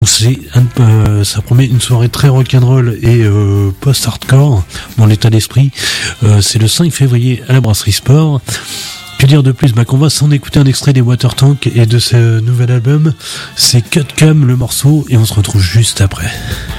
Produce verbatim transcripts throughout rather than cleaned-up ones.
C'est un, euh, ça promet une soirée très rock'n'roll et euh, post-hardcore dans l'état d'esprit. Euh, c'est le cinq février à la Brasserie Sport. Que dire de plus? Bah qu'on va s'en écouter un extrait des Watertank et de ce nouvel album. C'est Cut Cum le morceau et on se retrouve juste après.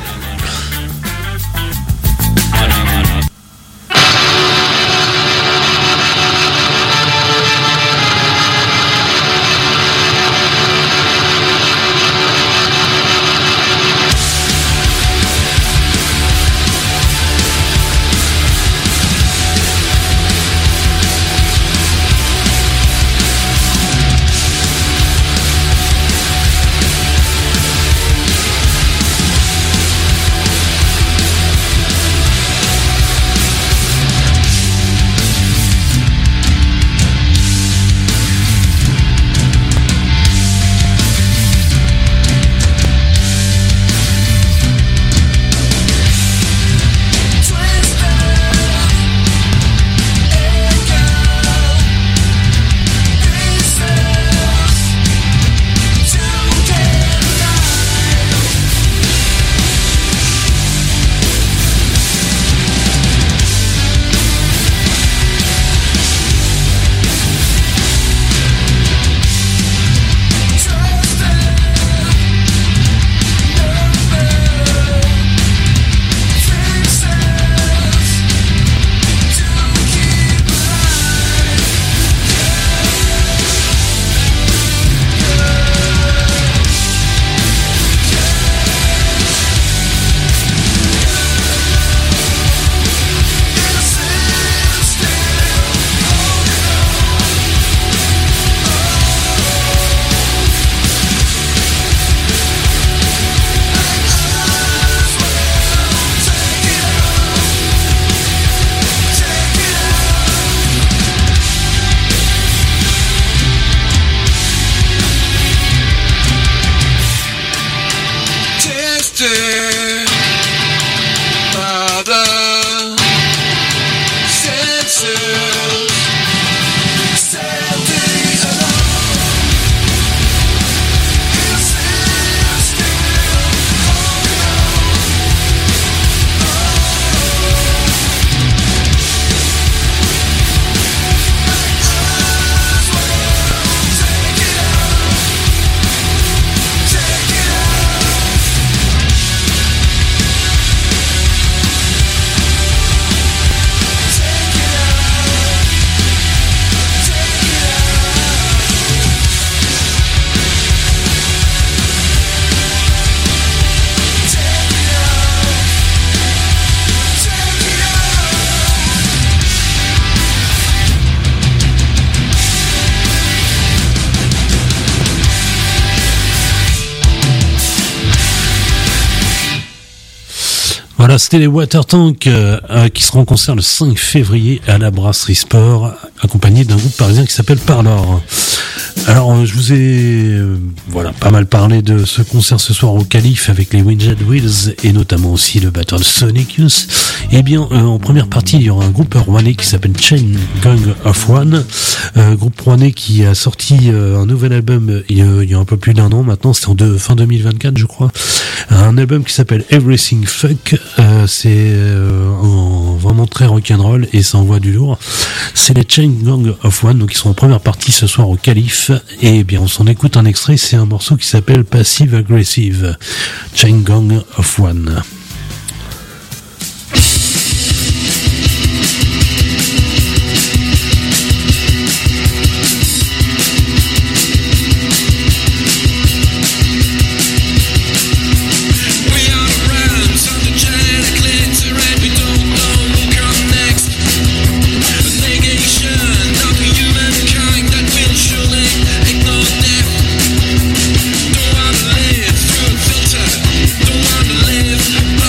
Voilà, c'était les Watertank euh, euh, qui seront en concert le cinq février à la Brasserie Sport, accompagné d'un groupe parisien qui s'appelle Parlor. Alors, euh, je vous ai euh, voilà pas mal parlé de ce concert ce soir au Calife avec les Winged Wheels et notamment aussi le batteur de Sonic Youth. Eh bien, euh, en première partie, il y aura un groupe rouennais qui s'appelle Chain Gang of One, euh, groupe rouennais qui a sorti euh, un nouvel album euh, il, y a, il y a un peu plus d'un an maintenant, c'était en deux, fin deux mille vingt-quatre je crois, un album qui s'appelle Everything Fuck. Euh, c'est euh, en, vraiment très rock'n'roll et ça envoie du lourd. C'est les Chain Gang of One, donc ils sont en première partie ce soir au Calife. Et bien on s'en écoute un extrait, c'est un morceau qui s'appelle Passive Aggressive, Chain Gang of One. Don't wanna live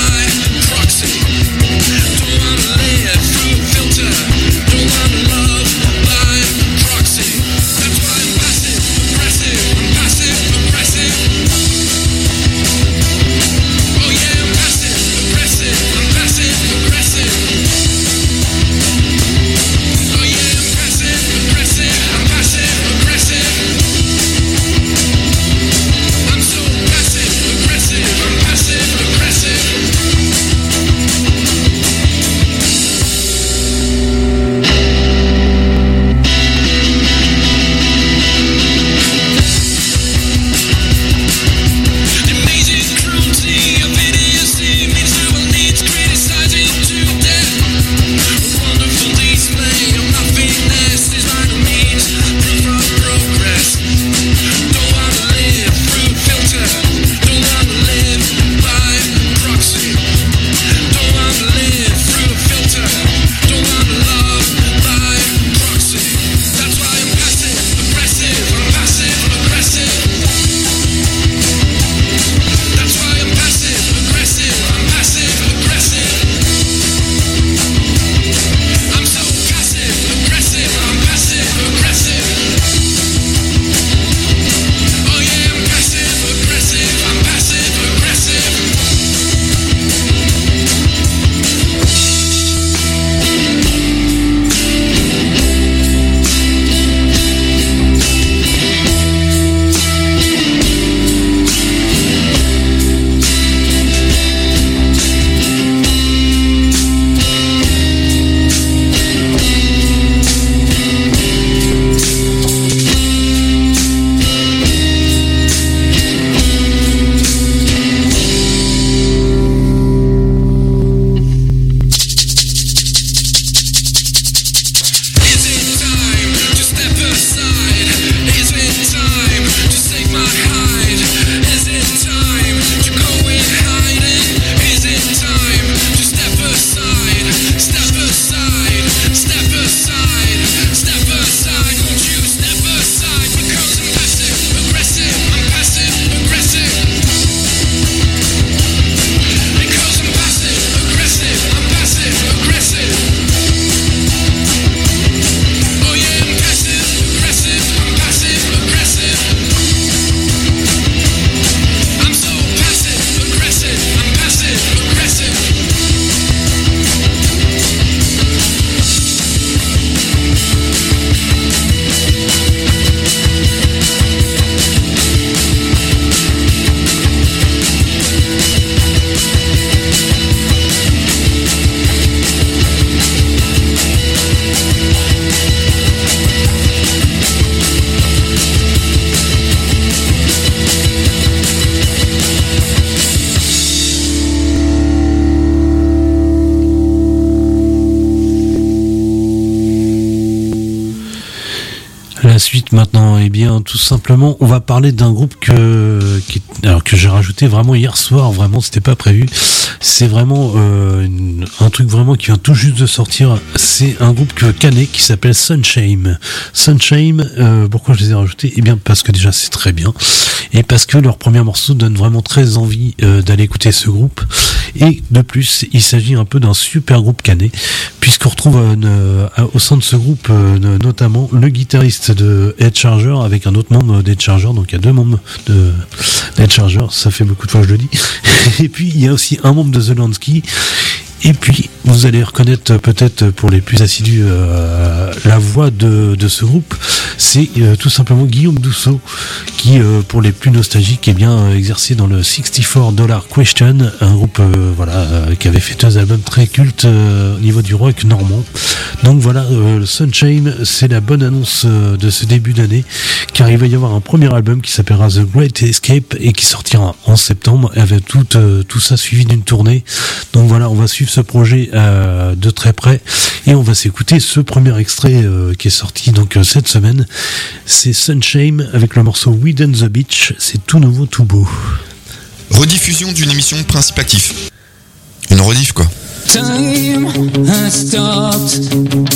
la suite maintenant, eh bien tout simplement on va parler d'un groupe que qui, alors que j'ai rajouté vraiment hier soir, vraiment c'était pas prévu. C'est vraiment euh, une, un truc vraiment qui vient tout juste de sortir. C'est un groupe que canet qui s'appelle Sunshame. Sunshame, euh, pourquoi je les ai rajoutés? Eh bien parce que déjà c'est très bien et parce que leur premier morceau donne vraiment très envie euh, d'aller écouter ce groupe. Et de plus, il s'agit un peu d'un super groupe canet, puisqu'on retrouve euh, euh, au sein de ce groupe euh, notamment le guitariste de Head Charger avec un autre membre d'Head Charger, donc il y a deux membres de Head Charger, ça fait beaucoup de fois que je le dis. Et puis il y a aussi un membre de The Lansky. Et puis, vous allez reconnaître peut-être pour les plus assidus euh, la voix de, de ce groupe. C'est euh, tout simplement Guillaume Dousseau qui, euh, pour les plus nostalgiques, est bien euh, exercé dans le sixty-four dollar Question, un groupe euh, voilà euh, qui avait fait deux albums très cultes euh, au niveau du rock normand. Donc voilà, euh, le Sunshine, c'est la bonne annonce euh, de ce début d'année, car il va y avoir un premier album qui s'appellera The Great Escape et qui sortira en septembre, avec tout, euh, tout ça suivi d'une tournée. Donc voilà, on va suivre ce projet euh, de très près et on va s'écouter ce premier extrait euh, qui est sorti donc euh, cette semaine. C'est Sunshine avec le morceau Weed on the Beach. C'est tout nouveau, tout beau. Rediffusion d'une émission Principe Actif. Une rediff quoi. Time has stopped.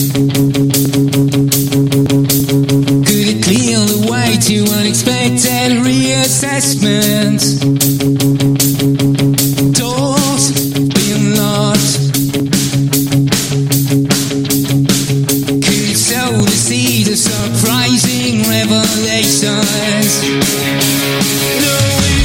Could it clear the way to unexpected reassessment? Doors being locked. Could it sow the seed of surprising revelations? No.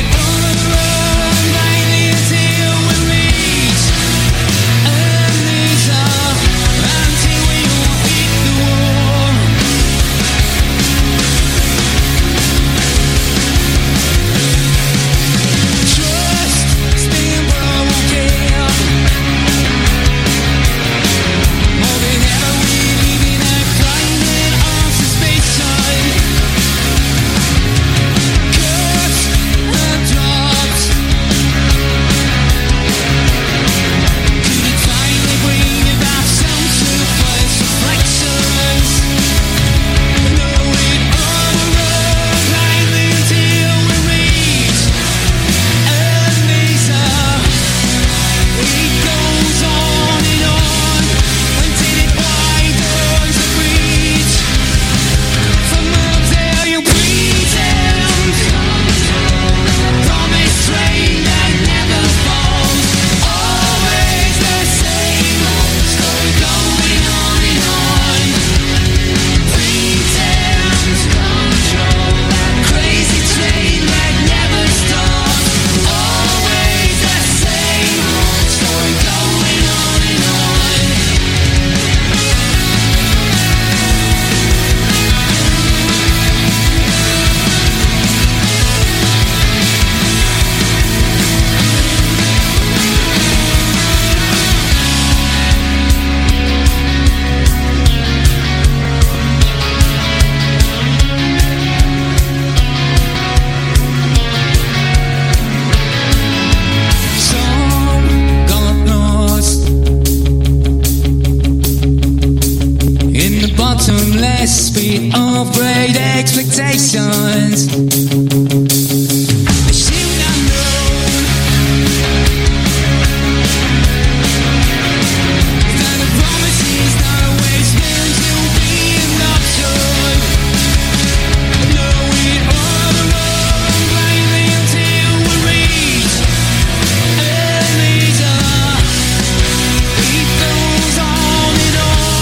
Speed of great expectations.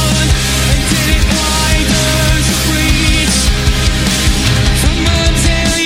Tell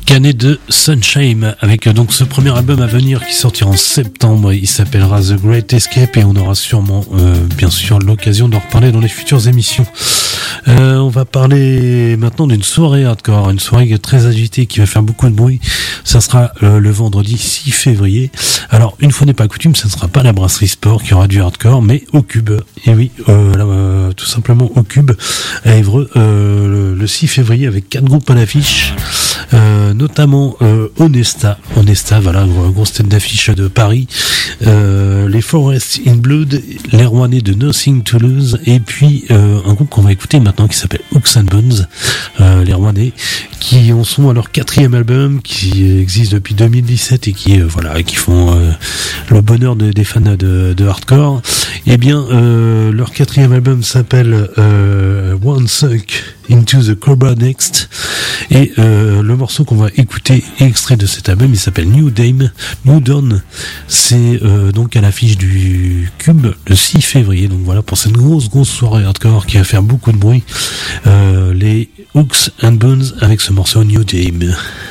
Canet de Sunshine avec donc ce premier album à venir qui sortira en septembre. Il s'appellera The Great Escape et on aura sûrement euh, bien sûr l'occasion d'en reparler dans les futures émissions. Euh, on va parler maintenant d'une soirée hardcore, une soirée très agitée qui va faire beaucoup de bruit. Ça sera euh, le vendredi six février. Alors une fois n'est pas coutume, ça ne sera pas la Brasserie Sport qui aura du hardcore, mais au Cube. Et oui, euh, là, euh, tout simplement au Cube à Évreux euh, le, le six février avec quatre groupes à l'affiche. Euh, notamment euh, Honesta, Honesta, voilà, grosse tête d'affiche de Paris, euh, les Forest in Blood, les Rouennais de Nothing to Lose, et puis euh, un groupe qu'on va écouter maintenant qui s'appelle Hooks and Bones, euh, les Rouennais, qui en sont à leur quatrième album, qui existe depuis deux mille dix-sept et qui euh, voilà, qui font euh, le bonheur de, des fans de, de hardcore. Et bien, euh, leur quatrième album s'appelle euh, One Sunk Into the Cobra Next, et euh, le morceau qu'on va écouter est extrait de cet album, il s'appelle New Dame, New Dawn. C'est euh, donc à l'affiche du Cube le six février. Donc voilà pour cette grosse grosse soirée hardcore qui va faire beaucoup de bruit. Euh, les Hooks and Bones avec ce morceau New Dame.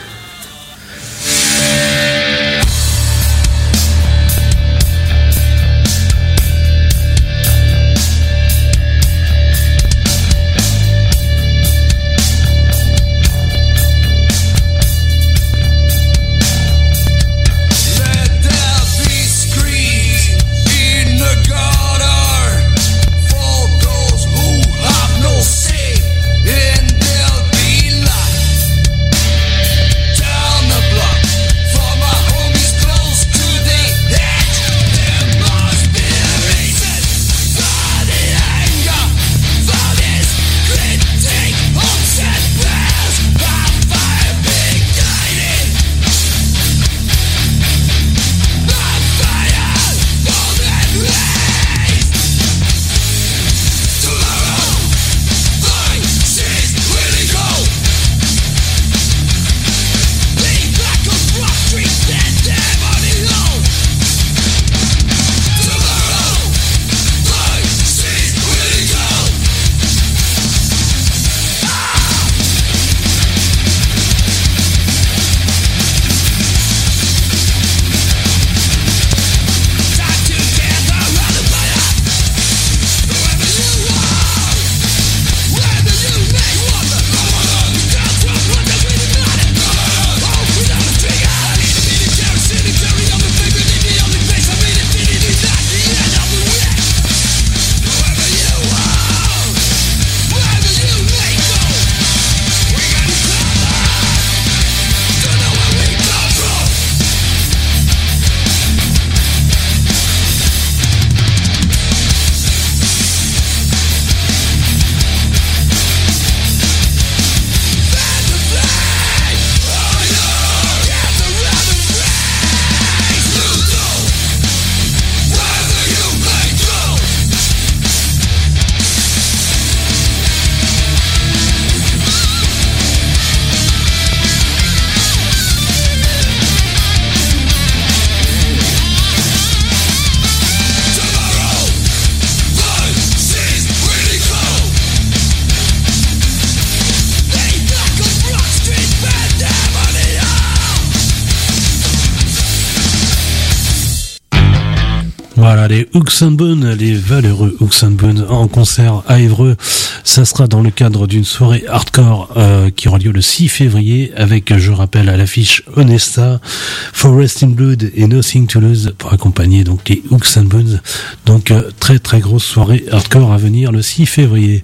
Voilà, les Hooks and Bones, les valeureux Hooks and Bones en concert à Évreux. Ça sera dans le cadre d'une soirée hardcore euh, qui aura lieu le six février avec, je rappelle, à l'affiche Honesta, Forest in Blood et Nothing to Lose pour accompagner donc les Hooks and Bones. Donc euh, très très grosse soirée hardcore à venir le six février.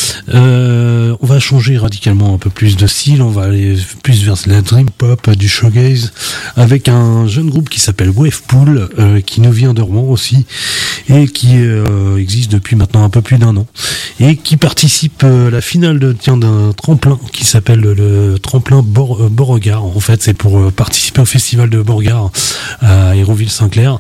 Euh, on va changer radicalement un peu plus de style, on va aller plus vers la dream pop, du shoegaze, avec un jeune groupe qui s'appelle Wavepool, euh, qui nous vient de Rouen aussi, et qui euh, existe depuis maintenant un peu plus d'un an, et qui participe euh, à la finale de, tiens, d'un tremplin qui s'appelle le, le tremplin Bor- euh, Beauregard. En fait, c'est pour euh, participer au festival de Beauregard à Hérouville-Saint-Clair.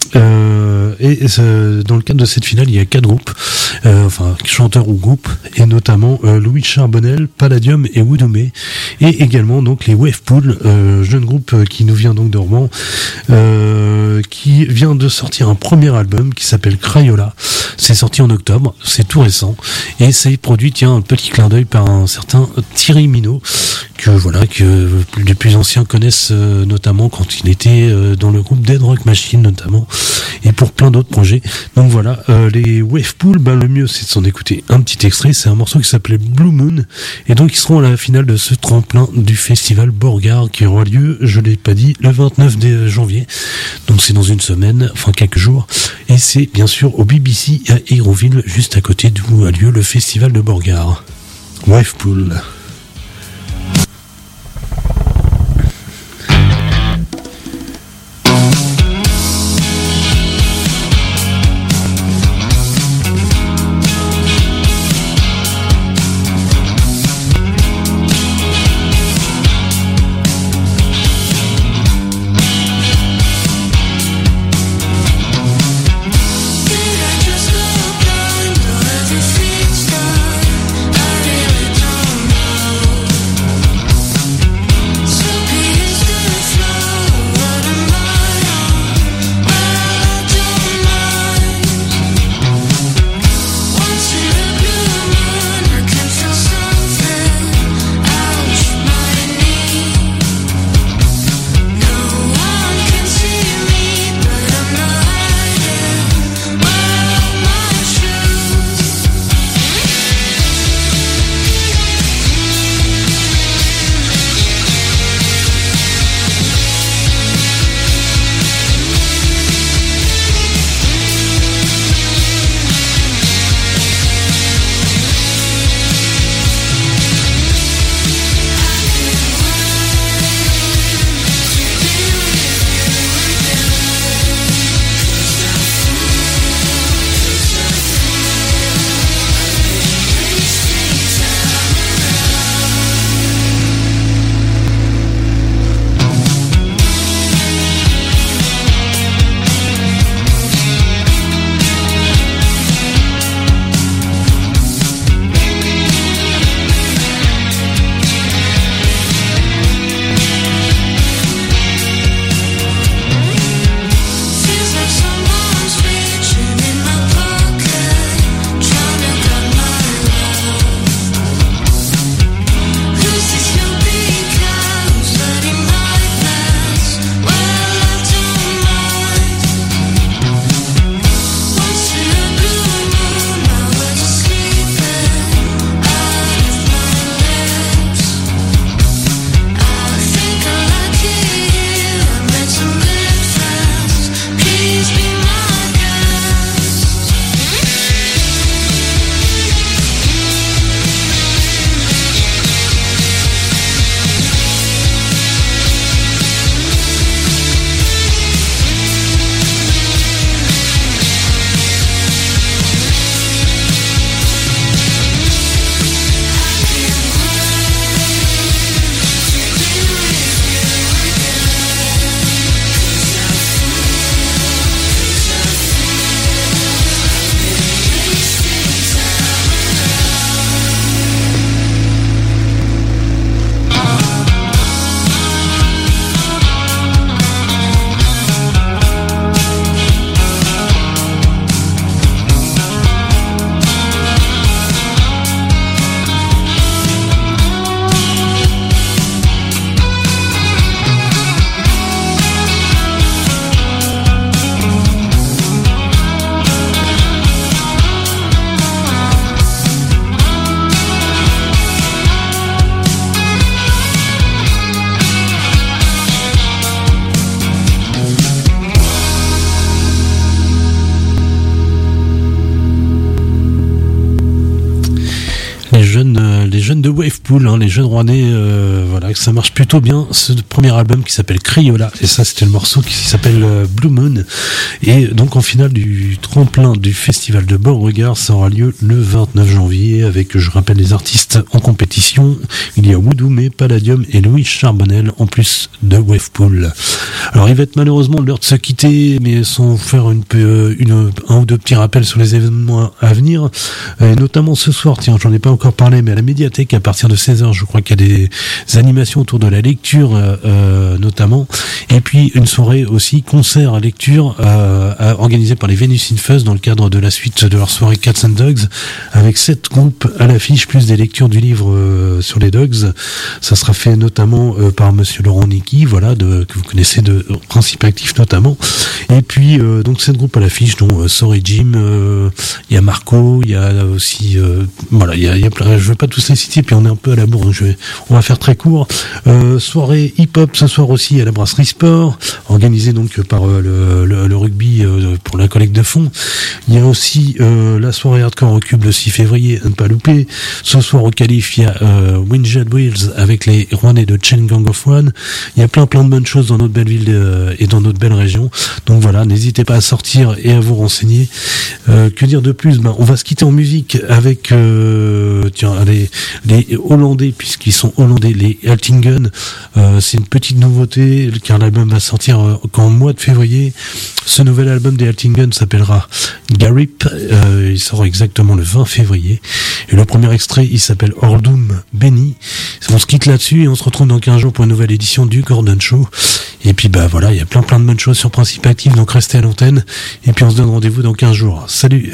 Euh, et, et ce, dans le cadre de cette finale, il y a quatre groupes, euh, enfin chanteurs ou groupes, et notamment euh, Louis Charbonnel, Palladium et Woudoumé, et également donc les Wavepool, euh, jeune groupe euh, qui nous vient donc de Rouen, euh, qui vient de sortir un premier album qui s'appelle Crayola. C'est sorti en octobre, c'est tout récent, et c'est produit, tiens, un petit clin d'œil par un certain Thierry Minot, que voilà, que les plus anciens connaissent euh, notamment quand il était euh, dans le groupe Dead Rock Machine notamment, et pour plein d'autres projets. Donc voilà, euh, les Wavepool, ben le mieux c'est de s'en écouter un petit extrait. C'est un morceau qui s'appelait Blue Moon, et donc ils seront à la finale de ce tremplin du festival Borgard qui aura lieu, je l'ai pas dit, le vingt-neuf janvier. Donc c'est dans une semaine, enfin quelques jours, et c'est bien sûr au B B C à Hérouville, juste à côté d'où a lieu le festival de Borgard. Wavepool. les jeunes de Wavepool, hein, les jeunes rouennais, euh, voilà, ça marche plutôt bien. Ce premier album qui s'appelle Criolla, et ça c'était le morceau qui s'appelle euh, Blue Moon. Et donc en finale du tremplin du festival de Beauregard, ça aura lieu le vingt-neuf janvier avec, je rappelle, les artistes en compétition. Il y a Woudoumé, Palladium et Louis Charbonnel en plus de Wavepool. Alors il va être malheureusement l'heure de se quitter, mais sans faire une, une, un ou deux petits rappels sur les événements à venir, et notamment ce soir, tiens, j'en ai pas encore parlé, mais à la médiathèque à partir de seize heures. Je crois qu'il y a des animations autour de la lecture euh, notamment. Et puis une soirée aussi concert à lecture euh, organisée par les Venus in Fuzz dans le cadre de la suite de leur soirée Cats and Dogs, avec sept groupes à l'affiche plus des lectures du livre euh, sur les dogs. Ça sera fait notamment euh, par Monsieur Laurent Nicky, voilà, de, que vous connaissez de Principe Actif notamment. Et puis euh, donc sept groupes à l'affiche, dont euh, Sorry Jim, il euh, y a Marco, il y a aussi euh, voilà, il y a, y a plein, je vais pas tous les citer, puis on est un peu à la bourre, donc je vais, on va faire très court. Euh, soirée hip-hop ce soir aussi à la Brasserie Sport, organisée donc par euh, le, le, le rugby euh, pour la collecte de fonds. Il y a aussi euh, la soirée hardcore au Cube le six février, à ne pas louper. Ce soir au Calif, il y a euh, Windjad Wheels avec les Rouennais de Chain Gang of One. Il y a plein plein de bonnes choses dans notre belle ville euh, et dans notre belle région. Donc voilà, n'hésitez pas à sortir et à vous renseigner. Euh, que dire de plus? Ben, on va se quitter en musique avec euh, tiens, les, les Hollandais, puisqu'ils sont Hollandais, les Altingen. Euh, c'est une petite nouveauté, car l'album va sortir euh, qu'en mois de février. Ce nouvel album des Altingen s'appellera Garip. Euh, il sort exactement le vingt février. Et le premier extrait, il s'appelle Ordum Benny. On se quitte là-dessus et on se retrouve dans quinze jours pour une nouvelle édition du Gordon Show. Et puis bah voilà, il y a plein plein de bonnes choses sur Principe Actif, donc restez à l'antenne. Et puis on se donne rendez-vous dans quinze jours. Salut!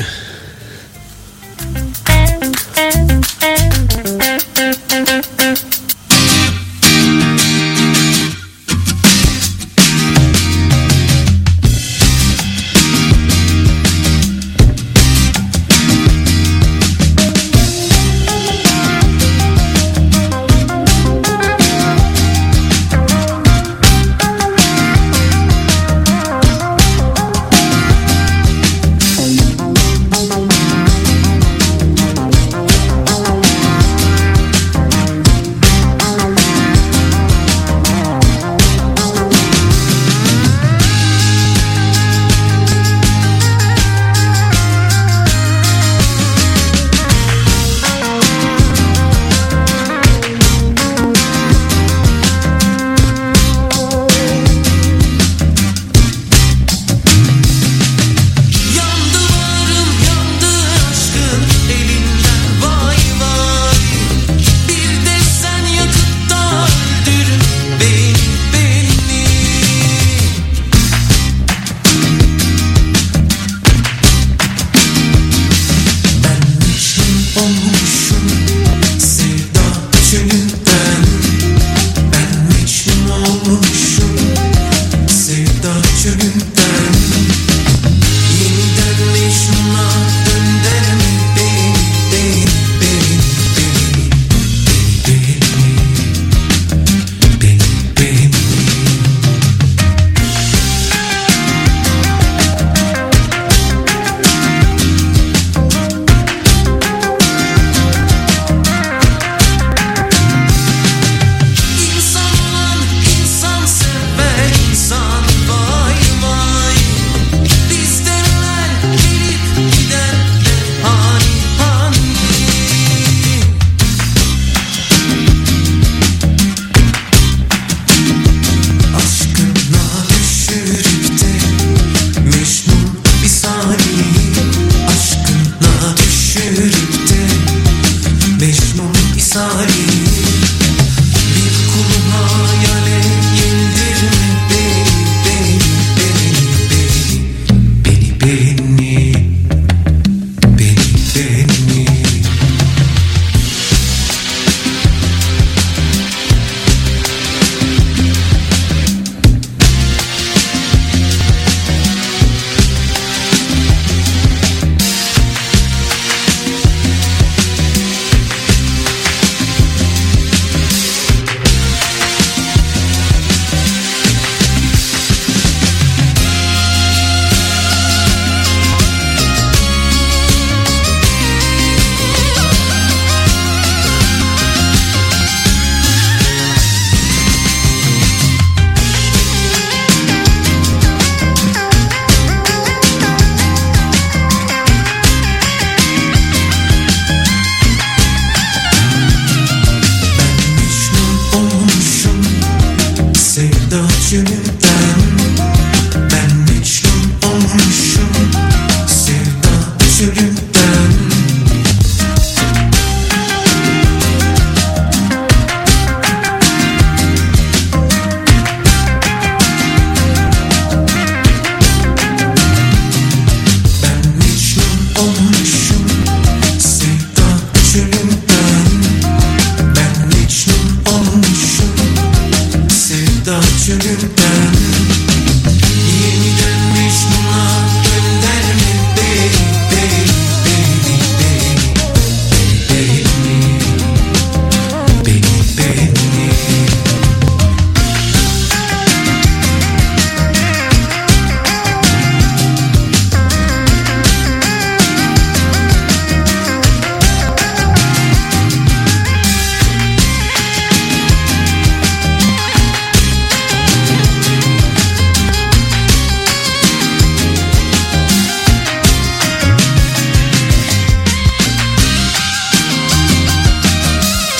You